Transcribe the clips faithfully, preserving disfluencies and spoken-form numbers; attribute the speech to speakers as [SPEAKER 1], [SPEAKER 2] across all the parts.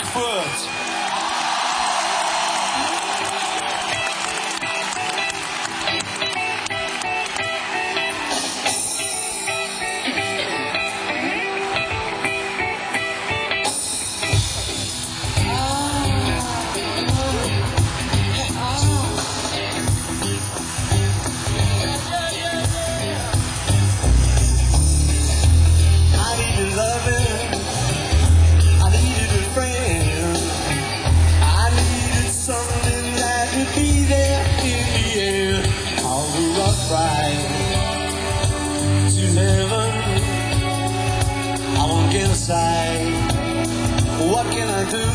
[SPEAKER 1] Frankfurt. What can I do?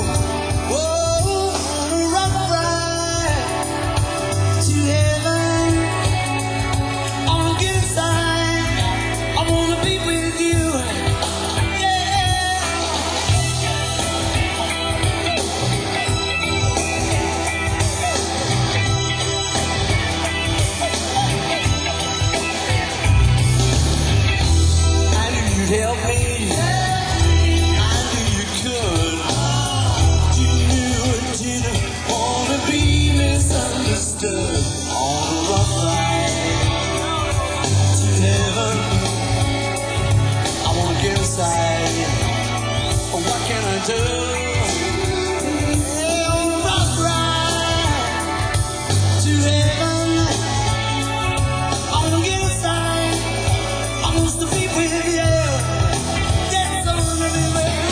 [SPEAKER 1] Oh, rock right to heaven. I wanna get inside. I wanna be with you. Yeah. I knew you'd help me. On the rough ride to heaven, I wanna get inside. What can I do? Yeah, on the rough ride to heaven, I wanna get inside. I want to be with you. Yes, I wanna be with you.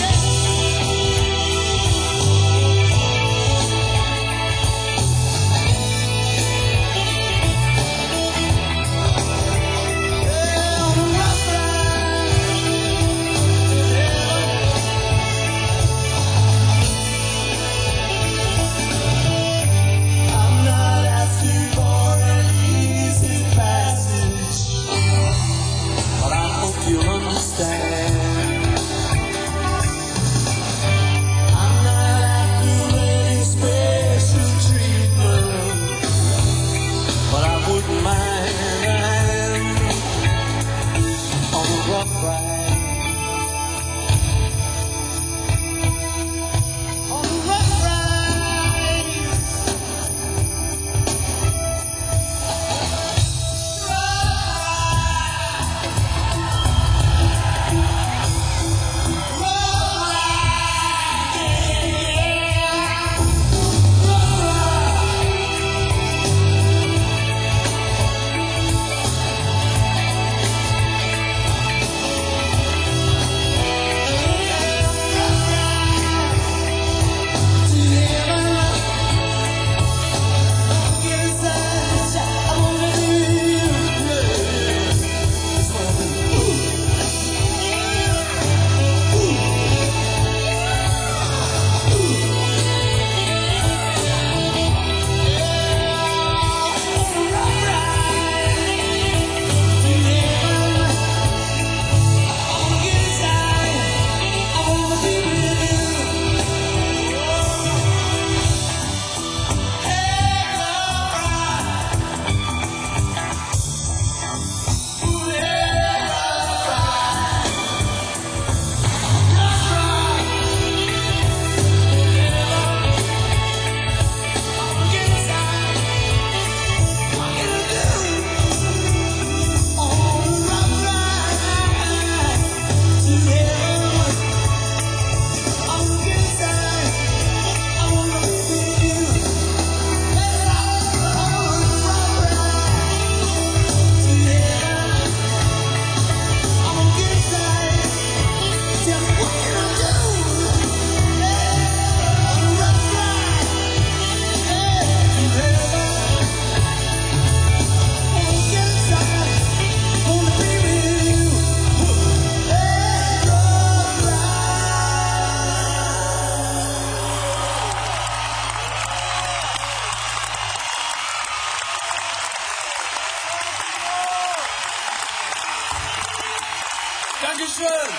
[SPEAKER 1] Dankeschön.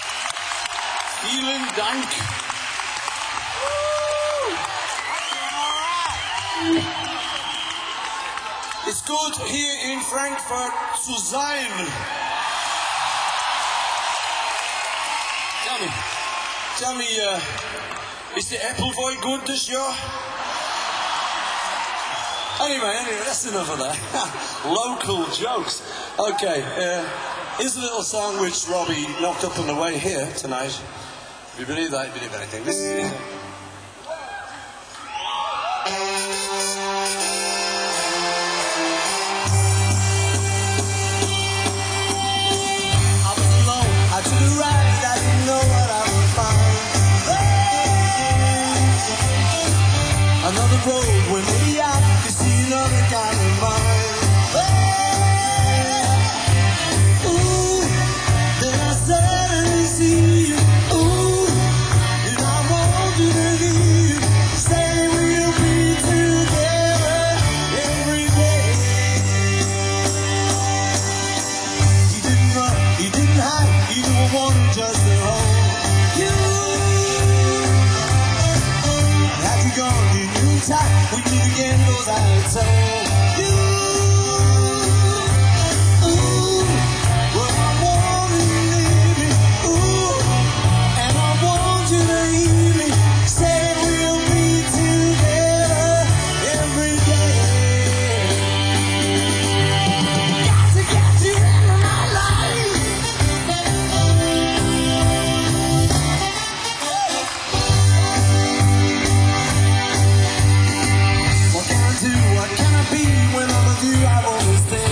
[SPEAKER 1] Vielen Dank. Ist gut, hier in Frankfurt zu sein. Tell me, tell me, uh, Is the apple very good this year? Anyway, anyway, that's enough of that. Local jokes. Okay, uh, here's a little song which Robbie knocked up on the way here tonight. If you believe that, you believe anything. This is... To the right, I didn't know what I would find. Hey, another road where maybe I could see another kind of mind. Hey, ooh, then I suddenly see you. Ooh, and I want you to leave. Say we'll be together every day. You didn't run, you didn't hide. You don't want just to hold you. Had you gone, you knew time. We meet again, those I told you. Ooh, well I want you to leave me. Ooh, and I want you to leave me. Say we'll be together every day. Got to get you into my life. What can I be when I'm with you? I wanna stay.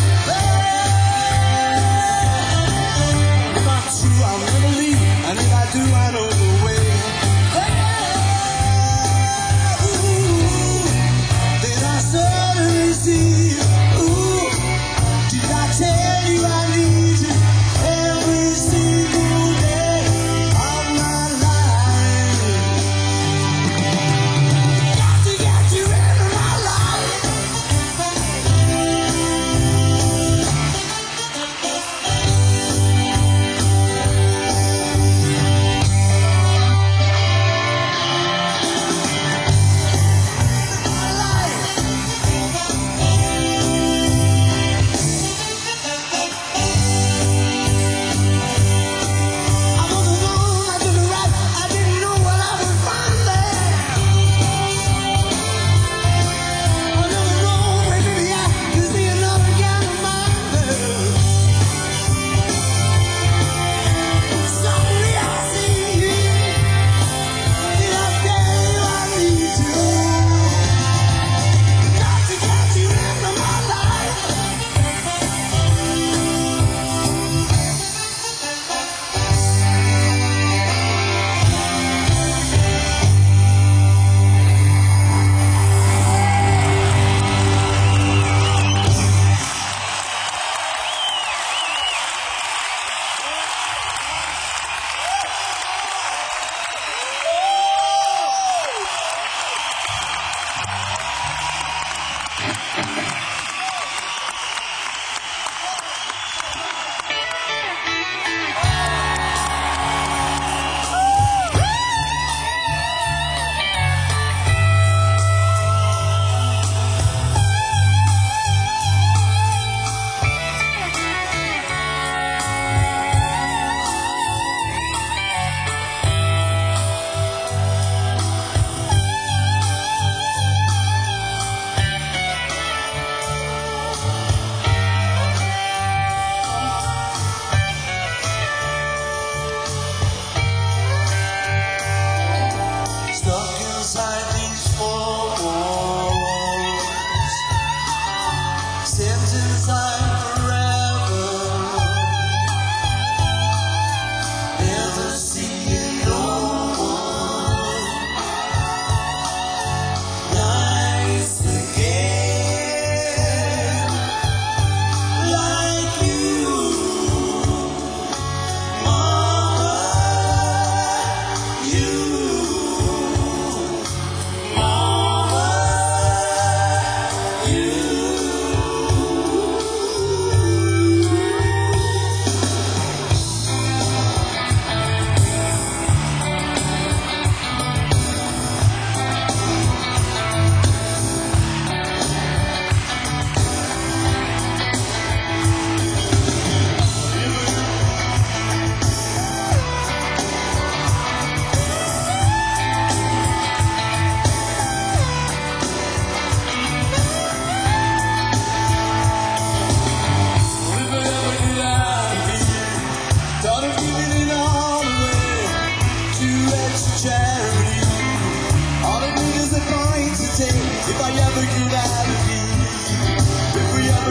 [SPEAKER 1] Hey, if I'm true, I'll never leave. And if I do, I know the way. Hey, ooh, then I suddenly see you. Ooh, did I tell you I need you every single day of my life? Got to get you into my life.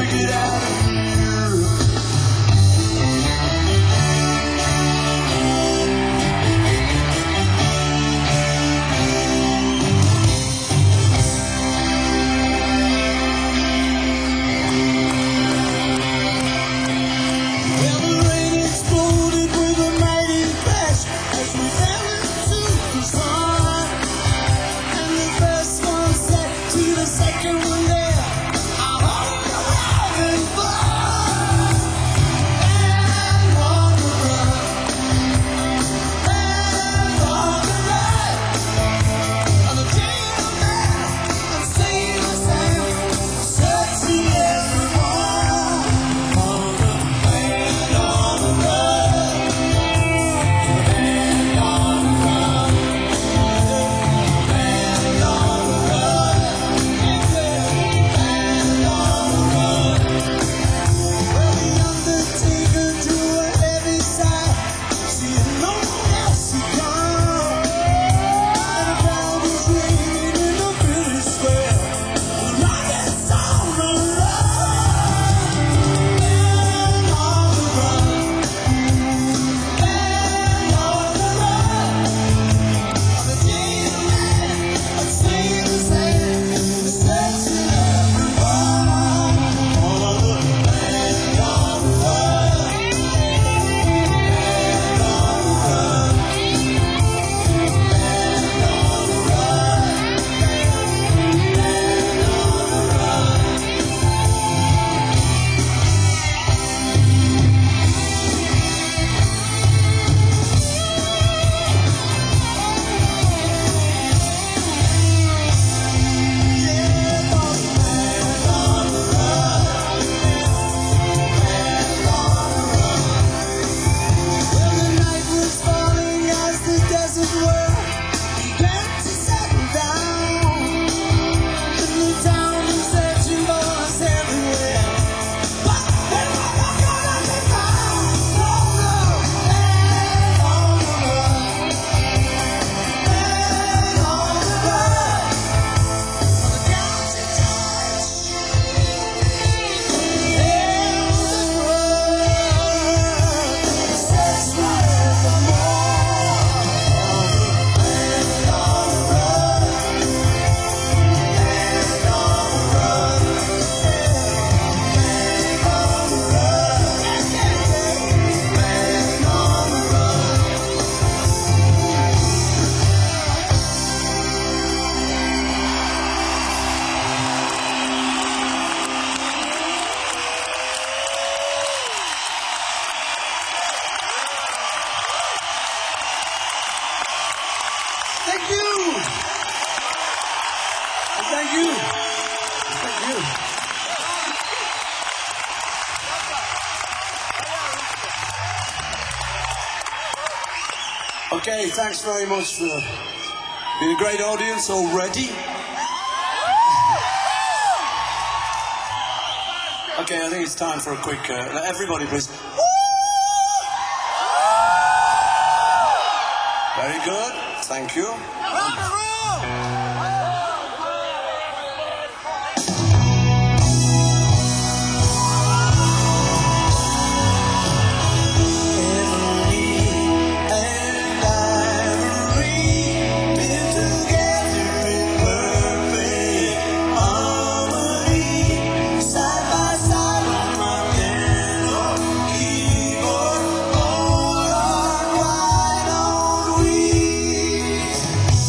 [SPEAKER 1] get out of here. Well, the rain exploded with a mighty crash as we fell into the sun. And the first one said to the second one there, I hope you're having fun. And on the run, and on the run, on the chain of man, and sing the same, searching everyone. On the land, on the run, and on the run, and on the run, and on the run. Well, the undertaker drew a heavy sigh, seeing no one else he come. And the crowd was ringing in the village square. The rocket's on the run, and on the run, and on the run. On the chain of man, a singing the same, searching everyone. On the land, on the run, and on the run, and on the run, and on the run. Well, the night was falling as the desert world began to settle down. In the town was searching for us everywhere. But they were not gonna be found. No, no, and on the run, and on the run, on the county judge, held the grudge, searched forevermore. And on the run, and on the run, and on the run, and on the run. Thank you. Thank you. Thank you. Okay, thanks very much for being a great audience already. Okay, I think it's time for a quick. Uh, everybody, please. Very good. Thank you. Keyboard, all on white on wheels.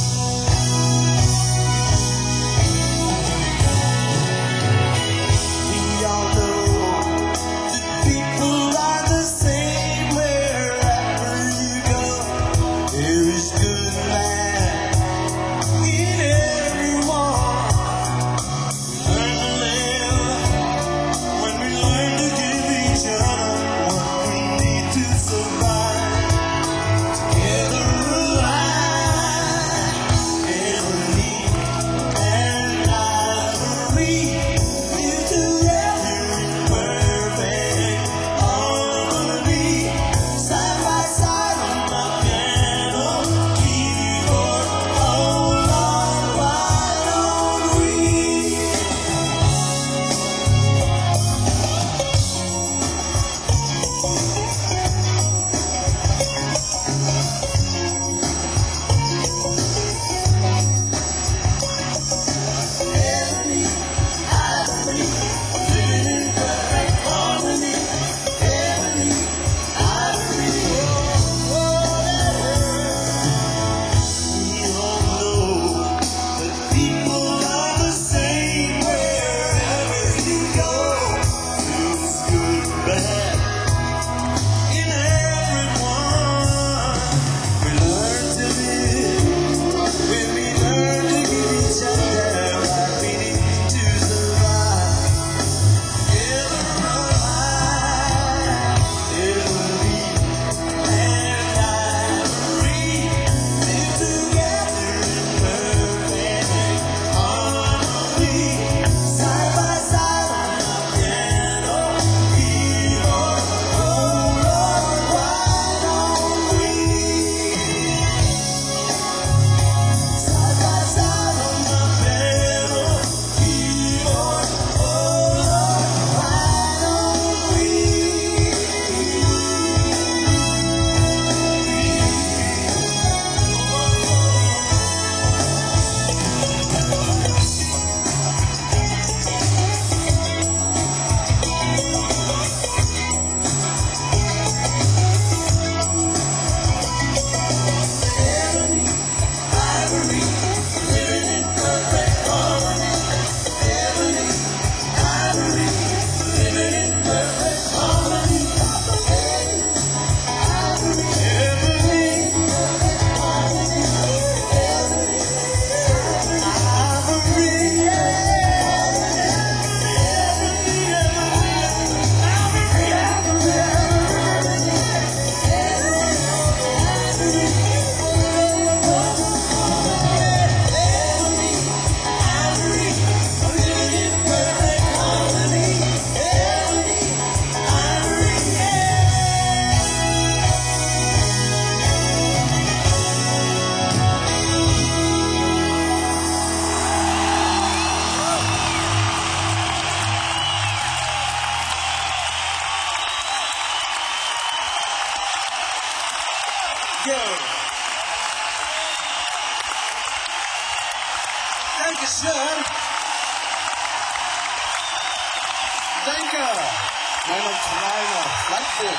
[SPEAKER 1] Danke. Meine Kleine. Danke.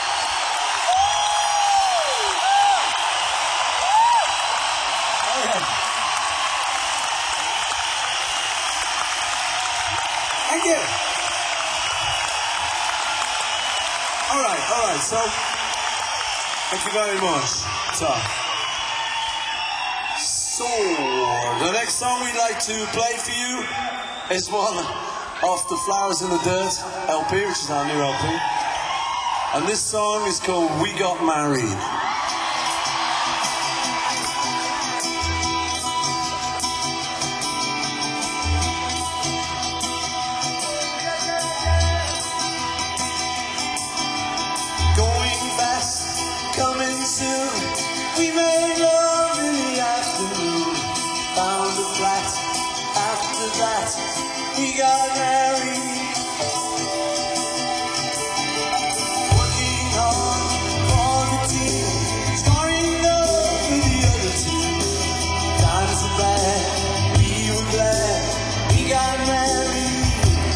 [SPEAKER 1] Okay. Thank you. All right, all right. So, thank you very much. So, so the next song we'd like to play for you is one off the Flowers in the Dirt L P, which is our new L P. And this song is called We Got Married. Coming soon, we made love in the afternoon. Found a flat, after that, we got married. Working hard for the team, scoring love for the other two. Times were bad, we were glad, we got married.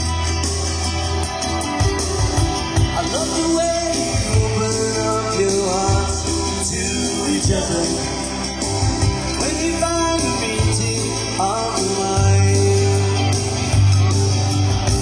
[SPEAKER 1] I love the way you open up your hearts to each other when you find a meeting of the mind.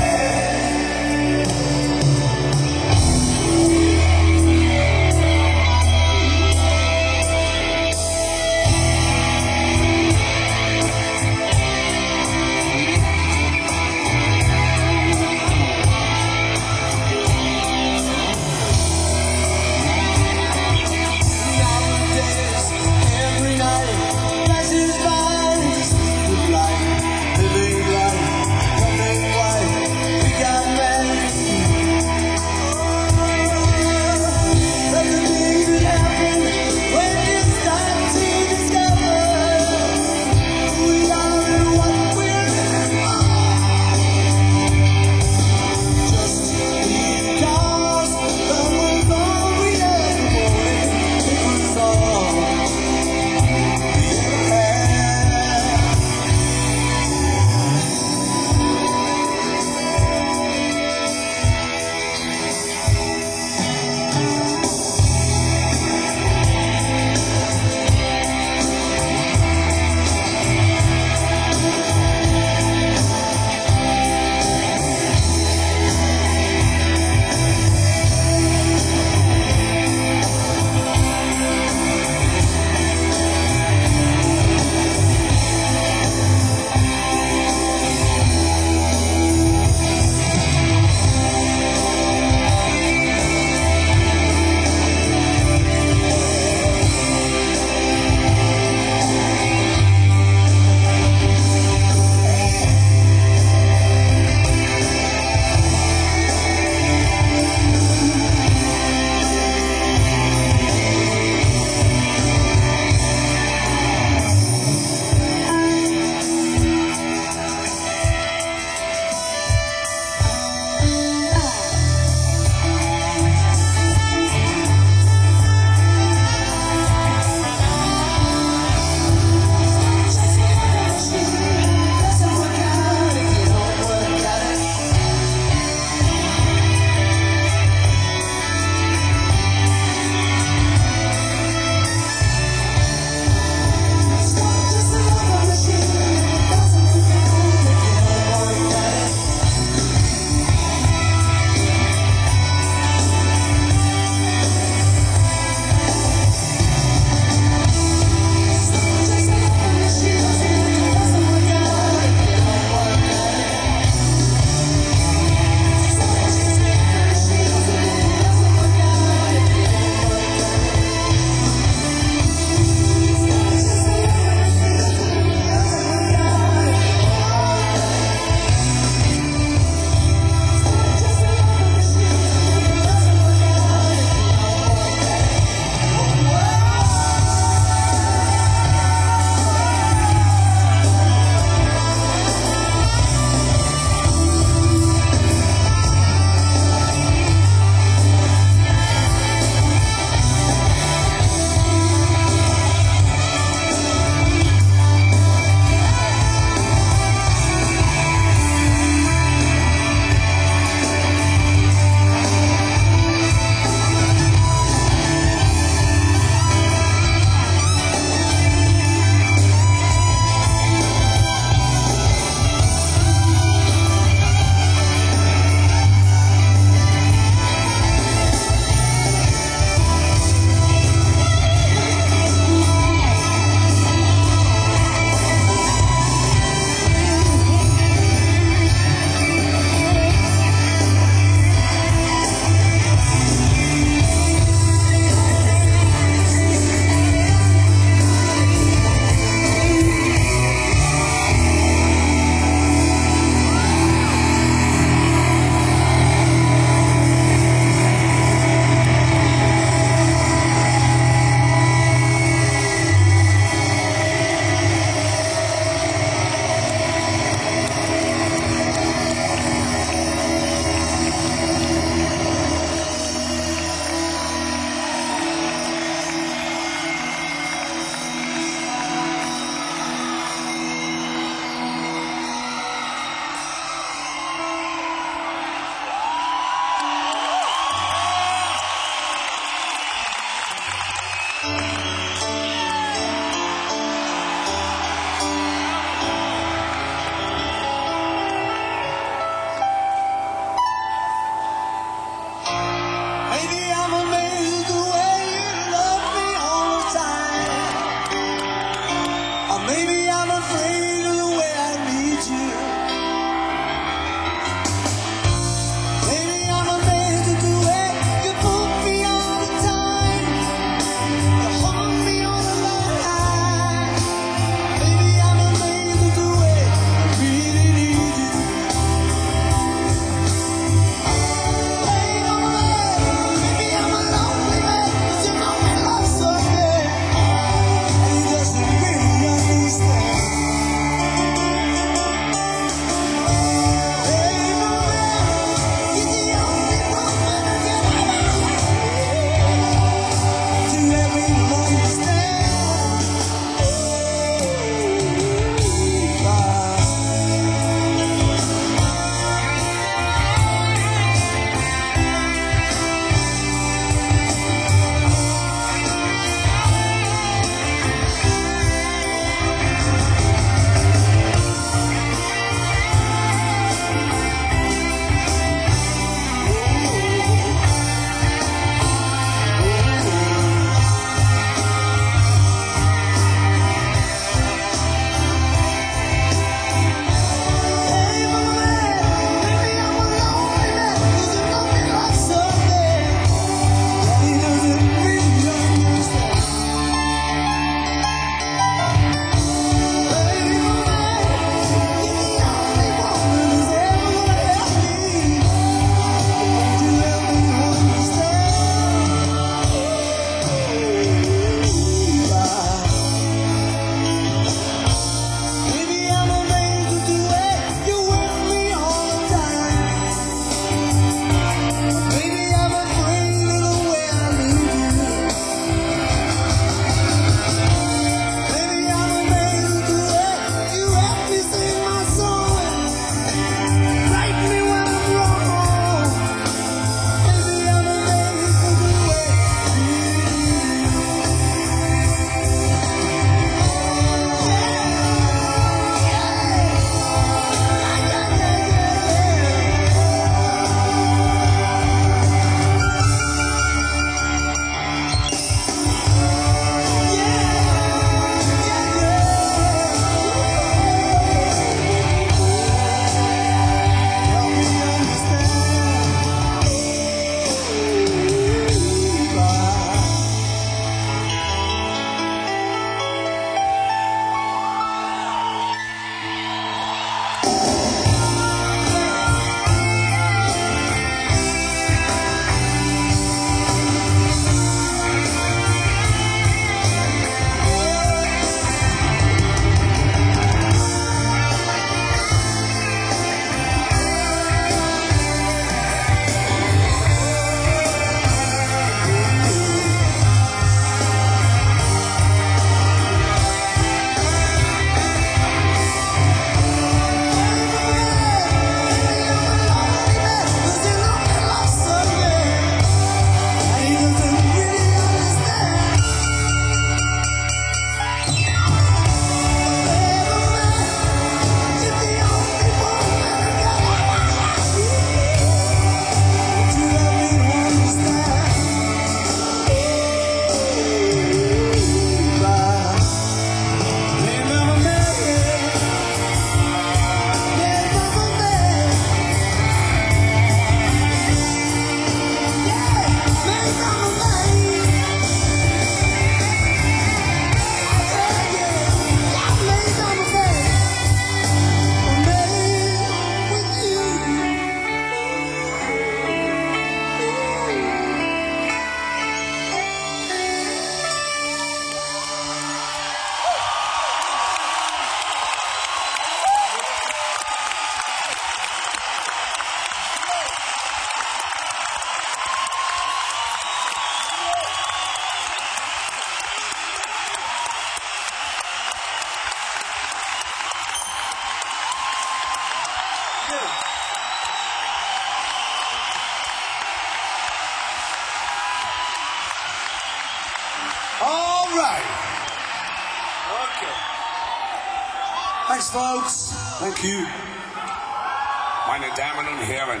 [SPEAKER 1] All right. Okay. Thanks, folks. Thank you.
[SPEAKER 2] Meine Damen und Herren.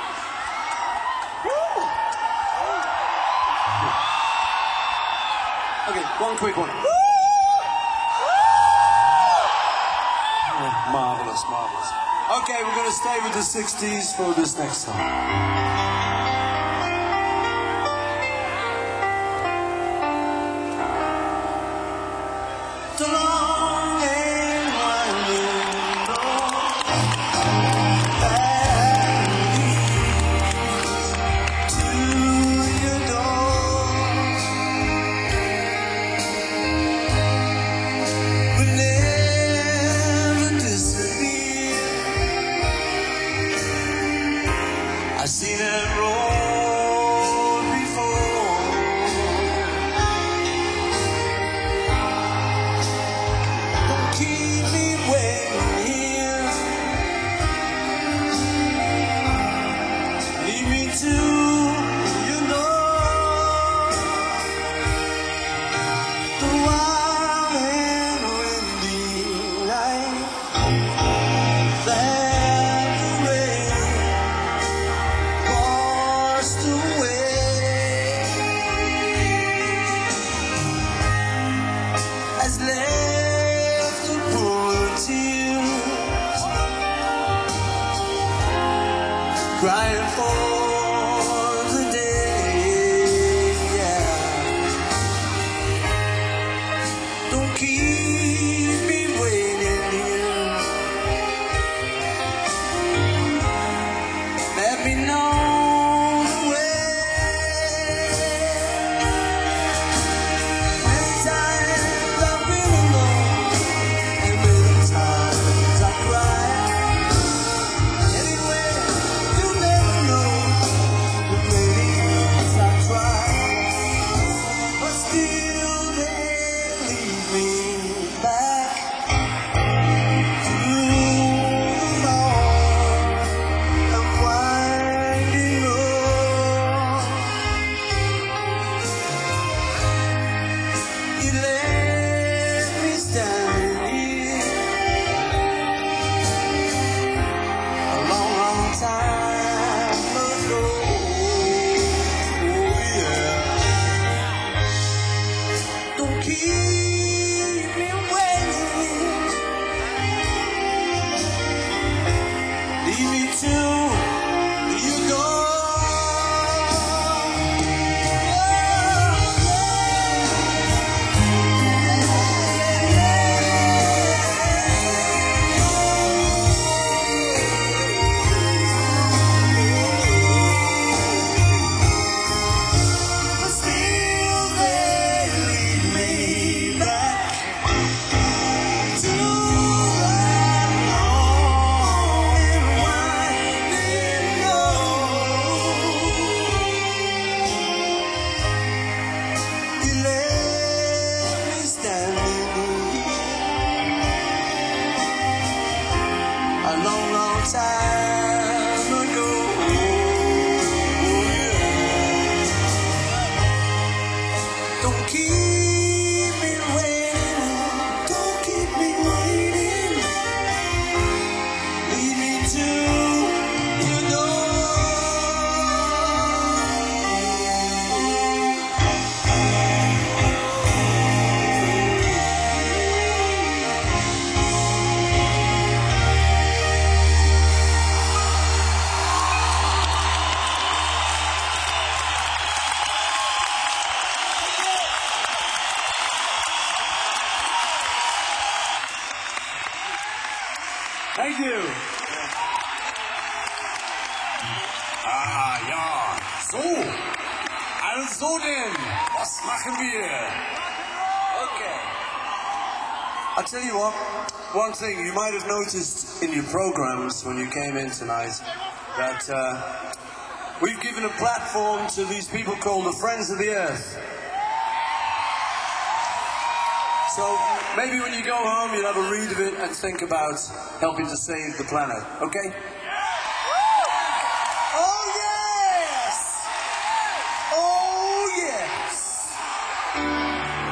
[SPEAKER 1] Okay, one quick one. Oh, marvelous, marvelous. Okay, we're going to stay with the sixties for this next song. The long and winding road that leads to your door will never disappear. I've seen it roll before. Don't keep me waiting here. Lead me to your door. The wild and windy night that the rain washed away has left a pool of tears crying for the day. Yeah. Don't keep me waiting here. Let me know the way. Many times I've been alone, and many times I cried. Anyway, you never know the many times I tried, but still they lead me back to the long and winding road. You left me standing here a long, long time ago. Oh yeah. Don't keep me waiting. Lead me to your door. But still they lead me back to that long and winding road. You left me standing here a long, long time ago. Don't keep me waiting. Don't keep me waiting. Lead me to your door. Thank you.
[SPEAKER 2] Ah, ja. So. Also denn, was machen wir?
[SPEAKER 1] Okay. I'll tell you what, one thing you might have noticed in your programs when you came in tonight that uh, we've given a platform to these people called the Friends of the Earth. So maybe when you go home you'll have a read of it and think about helping to save the planet, okay? Oh yes! Oh yes!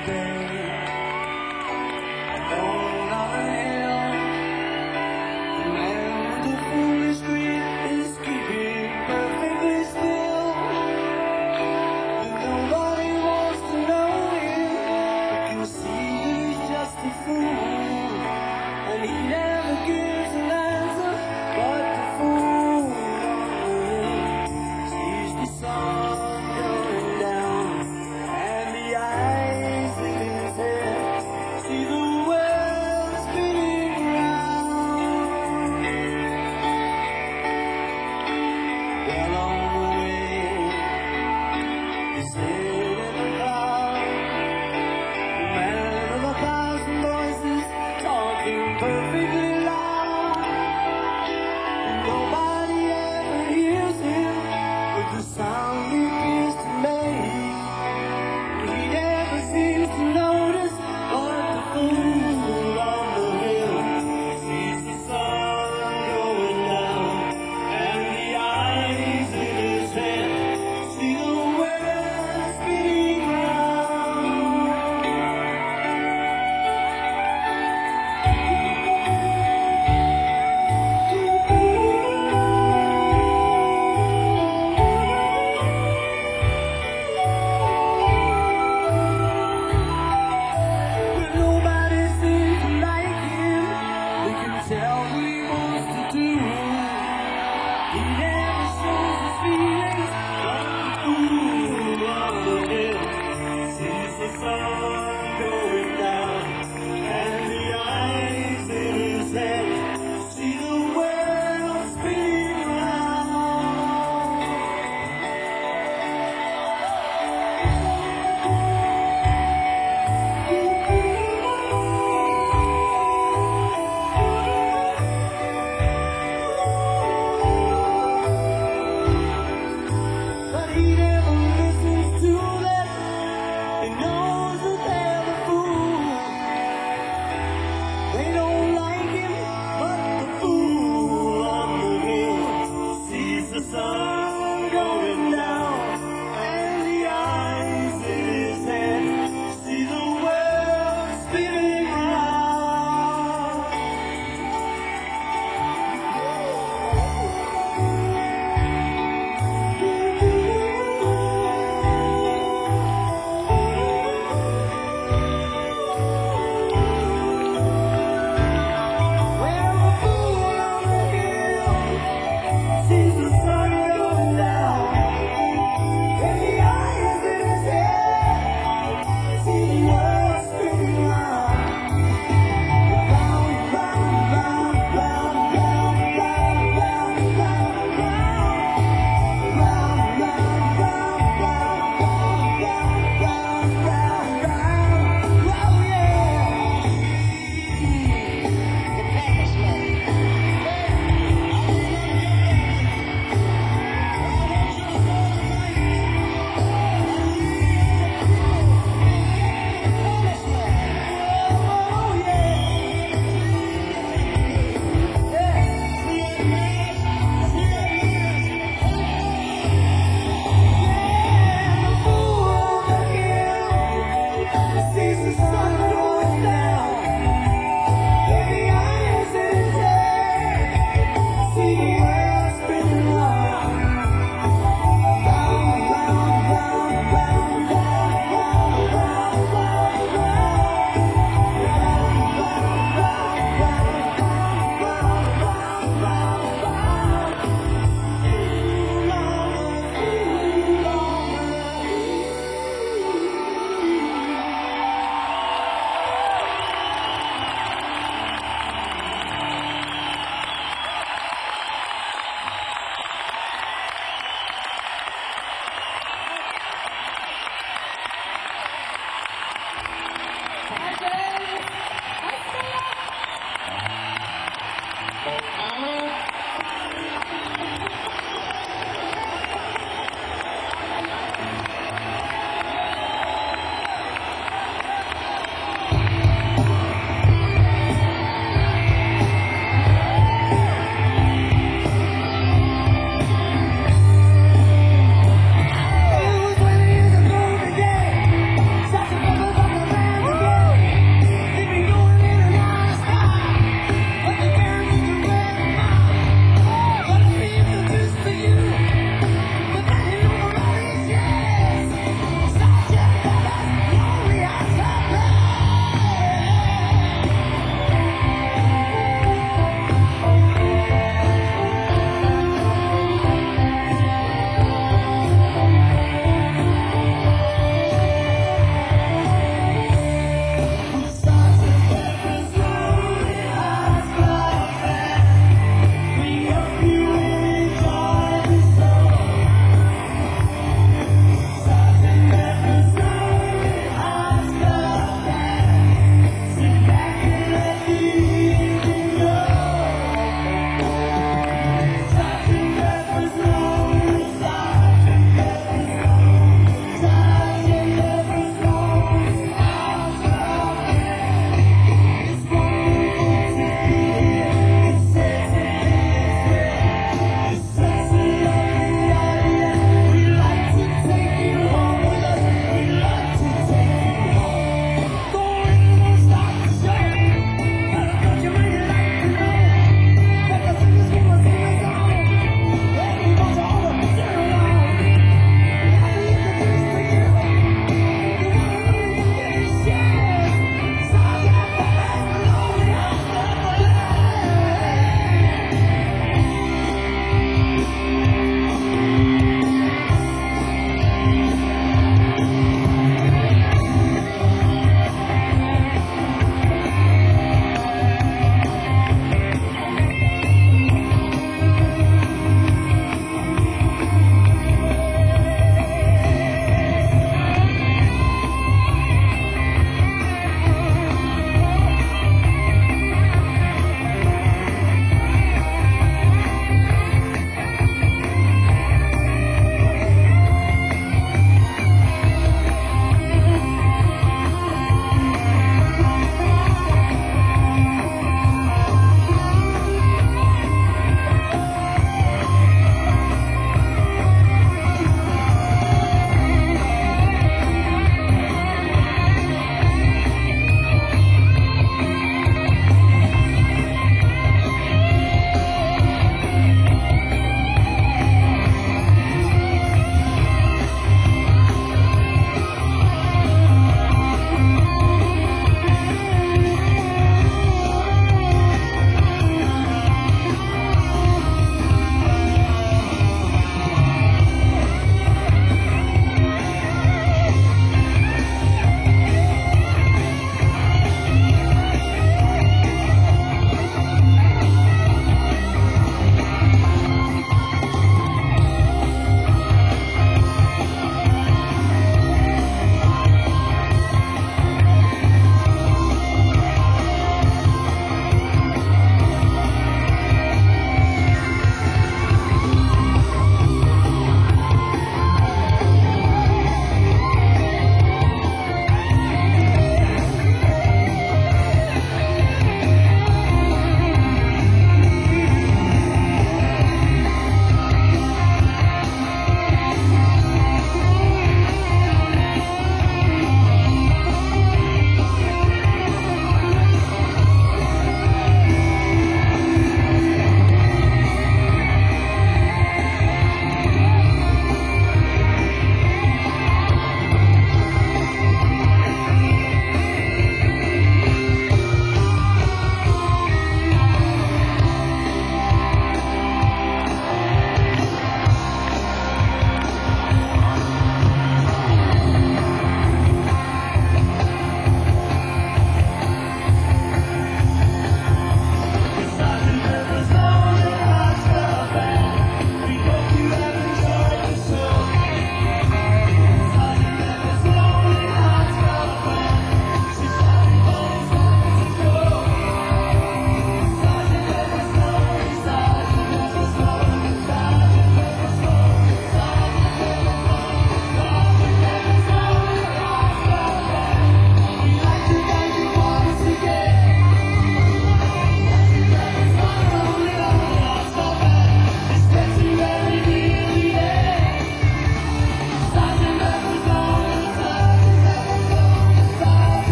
[SPEAKER 1] day. Alone on a hill, the man with the foolish grin is keeping perfectly still. And nobody wants to know him, but you see he's just a fool. And he never gives an answer, but the fool on the hill sees the sun going down, and the eyes in his head see the world spinning round. Well, on the way, he stayed in the cloud, the man of a thousand voices talking perfectly loud. And nobody ever hears him with the sound he appears to make. He never seems to notice what the fool on the hill sees the sun going down, and the eyes in his head see the world spinning round. But nobody seems to like him. They can tell what he wants to do. He never shows his feelings, but the fool on the hill sees the sun going down, and the eyes in his head see the world spinning round.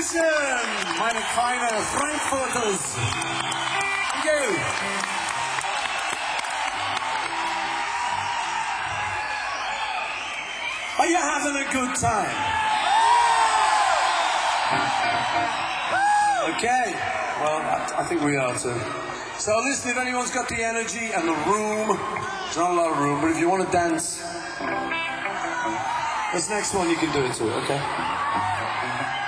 [SPEAKER 2] Dankeschön, meine kleinen Frankfurters. Thank you. Are you having a good time? Okay, well, I, I think we are too. So listen, if anyone's got the energy and the room, there's not a lot of room, but if you want to dance, this next one you can do it to, okay?